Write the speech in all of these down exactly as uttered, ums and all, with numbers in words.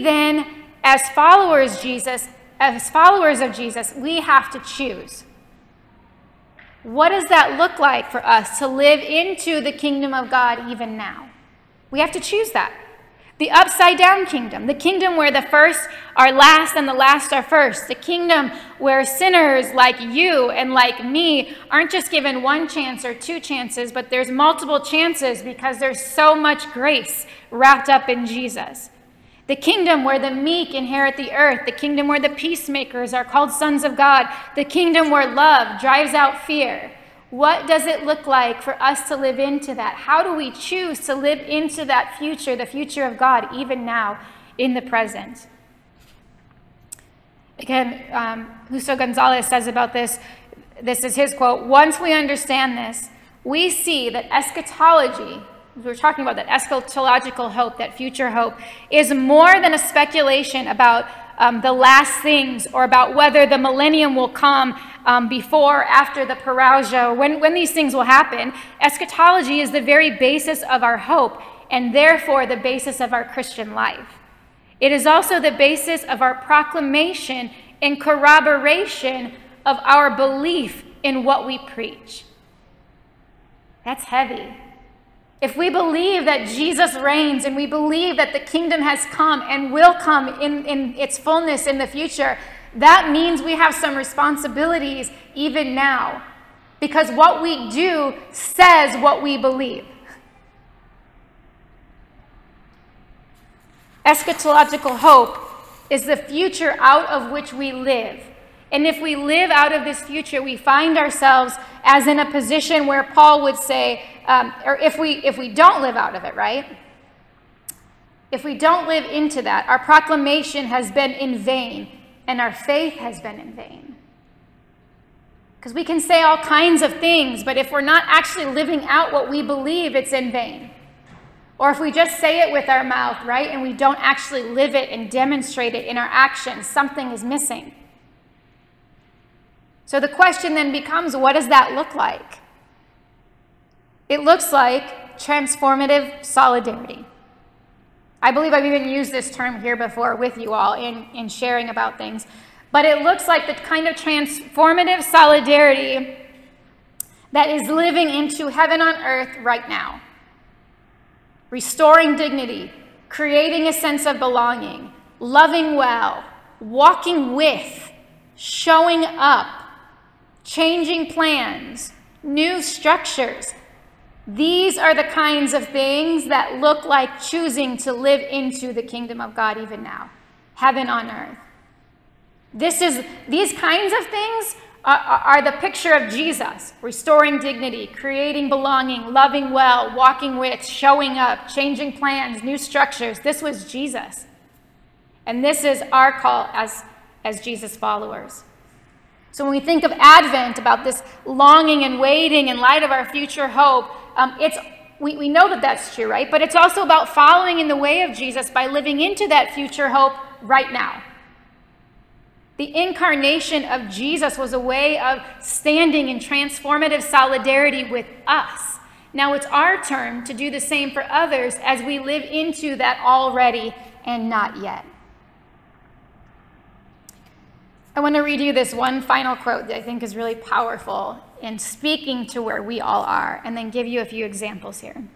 then, as followers Jesus, as followers of Jesus, we have to choose. What does that look like for us to live into the kingdom of God even now? We have to choose that. The upside down kingdom, the kingdom where the first are last and the last are first, the kingdom where sinners like you and like me aren't just given one chance or two chances, but there's multiple chances because there's so much grace wrapped up in Jesus. The kingdom where the meek inherit the earth, the kingdom where the peacemakers are called sons of God, the kingdom where love drives out fear. What does it look like for us to live into that? How do we choose to live into that future, the future of God, even now in the present? Again, um, Justo Gonzalez says about this, this is his quote, "Once we understand this, we see that eschatology," we were talking about that eschatological hope, that future hope, is more than a speculation about um, the last things or about whether the millennium will come um, before or after the parousia, or when, when these things will happen. Eschatology is the very basis of our hope and therefore the basis of our Christian life. It is also the basis of our proclamation and corroboration of our belief in what we preach. That's heavy. If we believe that Jesus reigns and we believe that the kingdom has come and will come in, in its fullness in the future, that means we have some responsibilities even now, because what we do says what we believe. Eschatological hope is the future out of which we live. And if we live out of this future, we find ourselves as in a position where Paul would say, um, or if we if we don't live out of it, right? If we don't live into that, our proclamation has been in vain, and our faith has been in vain. Because we can say all kinds of things, but if we're not actually living out what we believe, it's in vain. Or if we just say it with our mouth, right, and we don't actually live it and demonstrate it in our actions, something is missing. So the question then becomes, what does that look like? It looks like transformative solidarity. I believe I've even used this term here before with you all in, in sharing about things. But it looks like the kind of transformative solidarity that is living into heaven on earth right now. Restoring dignity, creating a sense of belonging, loving well, walking with, showing up, changing plans, new structures. These are the kinds of things that look like choosing to live into the kingdom of God even now, heaven on earth. This is, these kinds of things are, are the picture of Jesus, restoring dignity, creating belonging, loving well, walking with, showing up, changing plans, new structures. This was Jesus. And this is our call as, as Jesus followers. So when we think of Advent, about this longing and waiting in light of our future hope, um, it's we, we know that that's true, right? But it's also about following in the way of Jesus by living into that future hope right now. The incarnation of Jesus was a way of standing in transformative solidarity with us. Now it's our turn to do the same for others as we live into that already and not yet. I want to read you this one final quote that I think is really powerful in speaking to where we all are, and then give you a few examples here.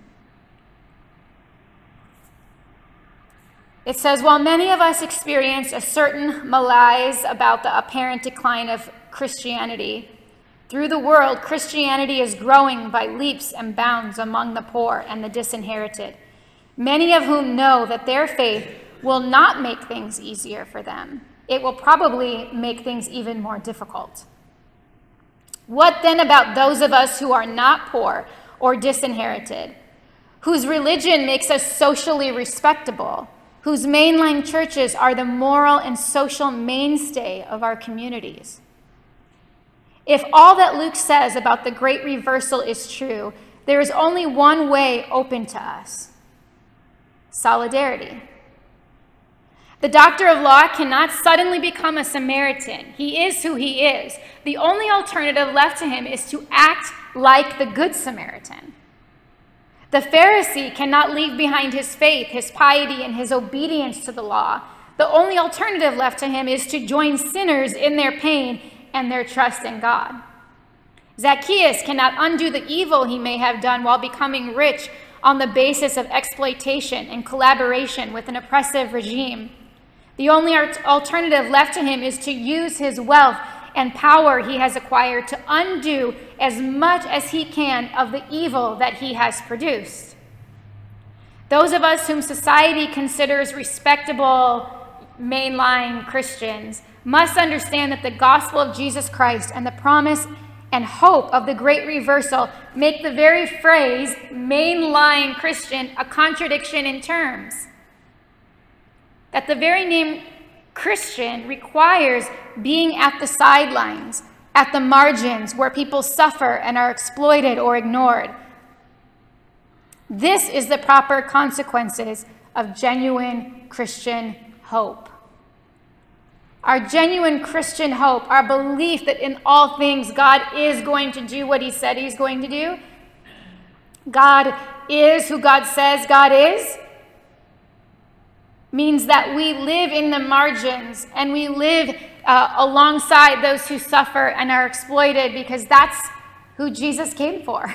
It says, while many of us experience a certain malaise about the apparent decline of Christianity, through the world, Christianity is growing by leaps and bounds among the poor and the disinherited, many of whom know that their faith will not make things easier for them. It will probably make things even more difficult. What then about those of us who are not poor or disinherited, whose religion makes us socially respectable, whose mainline churches are the moral and social mainstay of our communities? If all that Luke says about the great reversal is true, there is only one way open to us: solidarity. The doctor of law cannot suddenly become a Samaritan. He is who he is. The only alternative left to him is to act like the Good Samaritan. The Pharisee cannot leave behind his faith, his piety, and his obedience to the law. The only alternative left to him is to join sinners in their pain and their trust in God. Zacchaeus cannot undo the evil he may have done while becoming rich on the basis of exploitation and collaboration with an oppressive regime. The only alternative left to him is to use his wealth and power he has acquired to undo as much as he can of the evil that he has produced. Those of us whom society considers respectable, mainline Christians must understand that the gospel of Jesus Christ and the promise and hope of the great reversal make the very phrase mainline Christian a contradiction in terms. That the very name Christian requires being at the sidelines, at the margins where people suffer and are exploited or ignored. This is the proper consequences of genuine Christian hope. Our genuine Christian hope, our belief that in all things God is going to do what he said he's going to do, God is who God says God is, means that we live in the margins and we live uh, alongside those who suffer and are exploited, because that's who Jesus came for.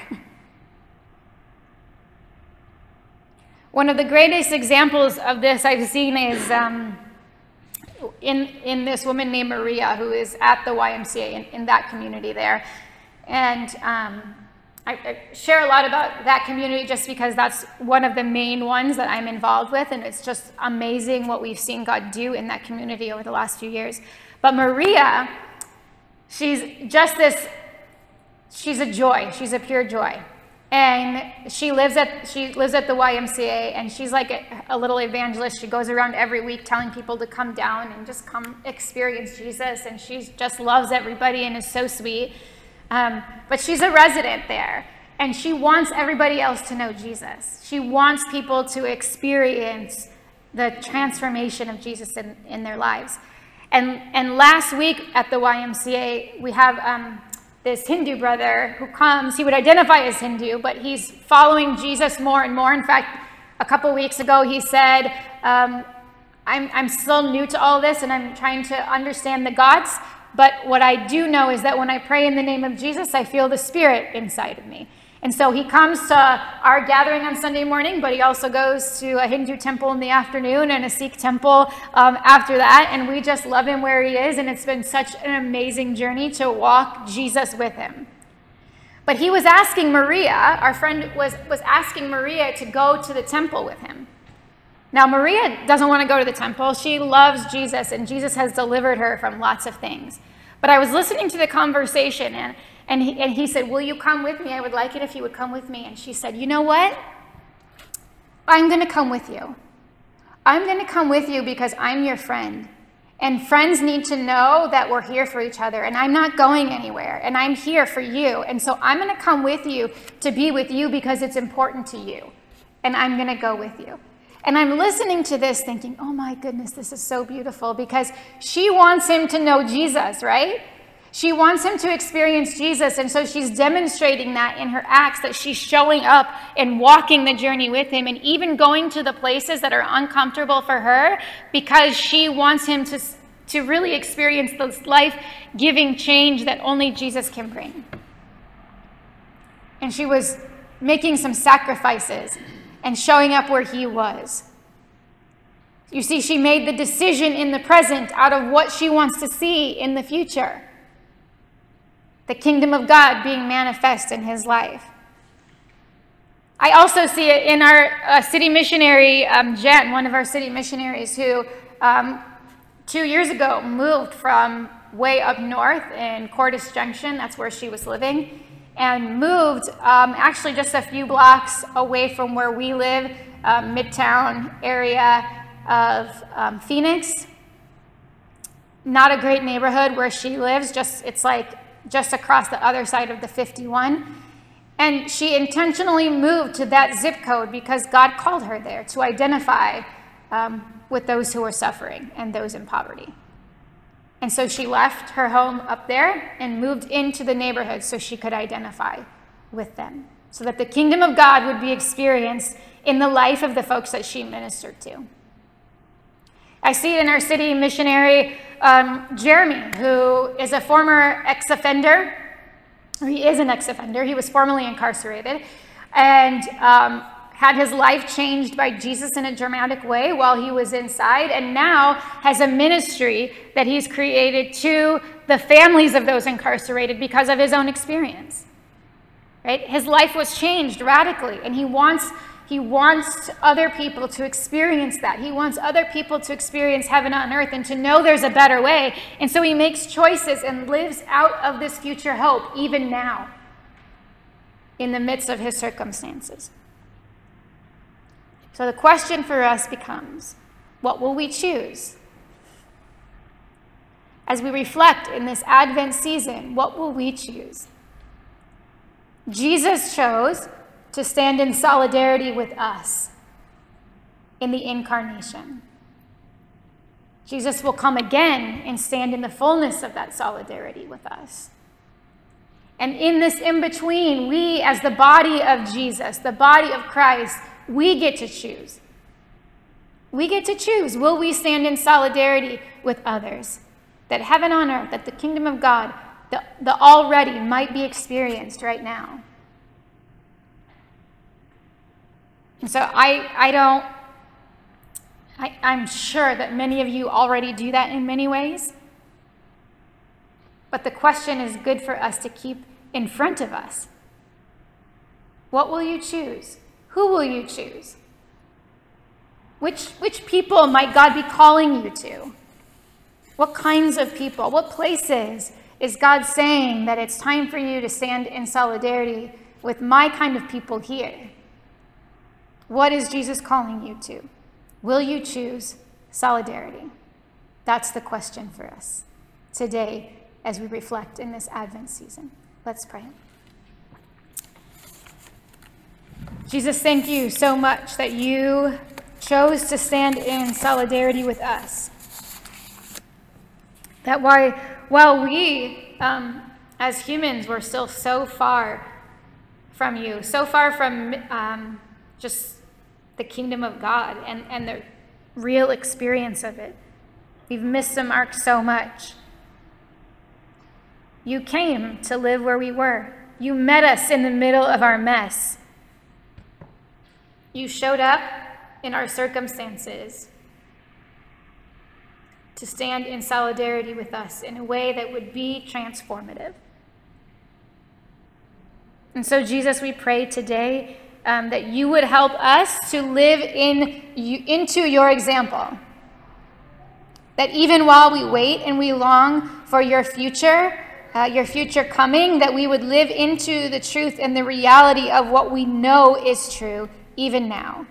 One of the greatest examples of this I've seen is um, in, in this woman named Maria, who is at the Y M C A in, in that community there. And um, I, I share a lot about that community just because that's one of the main ones that I'm involved with, and it's just amazing what we've seen God do in that community over the last few years. But Maria, she's just this, she's a joy, she's a pure joy. And she lives at she lives at the Y M C A, and she's like a, a little evangelist. She goes around every week telling people to come down and just come experience Jesus, and she just loves everybody and is so sweet. Um, but she's a resident there, and she wants everybody else to know Jesus. She wants people to experience the transformation of Jesus in, in their lives. And and last week at the Y M C A, we have um, this Hindu brother who comes. He would identify as Hindu, but he's following Jesus more and more. In fact, a couple weeks ago, he said, um, I'm, I'm still new to all this, and I'm trying to understand the gods. But what I do know is that when I pray in the name of Jesus, I feel the Spirit inside of me. And so he comes to our gathering on Sunday morning, but he also goes to a Hindu temple in the afternoon and a Sikh temple um, after that. And we just love him where he is. And it's been such an amazing journey to walk Jesus with him. But he was asking Maria, our friend was, was asking Maria to go to the temple with him. Now, Maria doesn't want to go to the temple. She loves Jesus, and Jesus has delivered her from lots of things. But I was listening to the conversation, and And he, and he said, will you come with me? I would like it if you would come with me. And she said, you know what? I'm going to come with you. I'm going to come with you because I'm your friend. And friends need to know that we're here for each other. And I'm not going anywhere. And I'm here for you. And so I'm going to come with you to be with you because it's important to you. And I'm going to go with you. And I'm listening to this thinking, oh my goodness, this is so beautiful, because she wants him to know Jesus, right? She wants him to experience Jesus, and so she's demonstrating that in her acts, that she's showing up and walking the journey with him, and even going to the places that are uncomfortable for her, because she wants him to, to really experience this life-giving change that only Jesus can bring. And she was making some sacrifices and showing up where he was. You see, she made the decision in the present out of what she wants to see in the future. The kingdom of God being manifest in his life. I also see it in our uh, city missionary, um, Jen, one of our city missionaries, who um, two years ago moved from way up north in Cordis Junction, that's where she was living, and moved um, actually just a few blocks away from where we live, uh, Midtown area of um, Phoenix. Not a great neighborhood where she lives, just it's like just across the other side of the fifty-one. And she intentionally moved to that zip code because God called her there to identify um, with those who are suffering and those in poverty. And so she left her home up there and moved into the neighborhood so she could identify with them, so that the kingdom of God would be experienced in the life of the folks that she ministered to. I see it in our city missionary, um, Jeremy, who is a former ex-offender, or he is an ex-offender. He was formerly incarcerated, and um, had his life changed by Jesus in a dramatic way while he was inside, and now has a ministry that he's created to the families of those incarcerated because of his own experience. Right? His life was changed radically, and he wants he wants other people to experience that. He wants other people to experience heaven on earth and to know there's a better way. And so he makes choices and lives out of this future hope even now in the midst of his circumstances. So the question for us becomes, what will we choose? As we reflect in this Advent season, what will we choose? Jesus chose to stand in solidarity with us in the incarnation. Jesus will come again and stand in the fullness of that solidarity with us. And in this in-between, we as the body of Jesus, the body of Christ, we get to choose. We get to choose. Will we stand in solidarity with others? That heaven on earth, that the kingdom of God, the, the already might be experienced right now. And so I, I don't, I, I'm sure that many of you already do that in many ways. But the question is good for us to keep in front of us. What will you choose? Who will you choose? Which, which people might God be calling you to? What kinds of people? What places is God saying that it's time for you to stand in solidarity with my kind of people here? What is Jesus calling you to? Will you choose solidarity? That's the question for us today as we reflect in this Advent season. Let's pray. Jesus, thank you so much that you chose to stand in solidarity with us. That why, while we, um, as humans, were still so far from you, so far from um, just the kingdom of God and, and the real experience of it. We've missed the mark so much. You came to live where we were. You met us in the middle of our mess. You showed up in our circumstances to stand in solidarity with us in a way that would be transformative. And so, Jesus, we pray today um, that you would help us to live in you, into your example. That even while we wait and we long for your future, uh, your future coming, that we would live into the truth and the reality of what we know is true even now.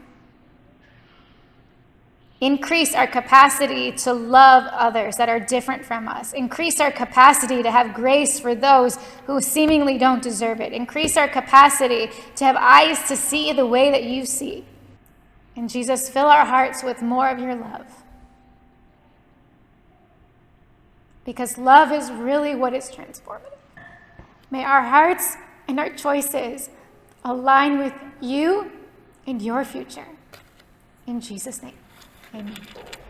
Increase our capacity to love others that are different from us. Increase our capacity to have grace for those who seemingly don't deserve it. Increase our capacity to have eyes to see the way that you see. And Jesus, fill our hearts with more of your love. Because love is really what is transformative. May our hearts and our choices align with you and your future. In Jesus' name. Amen.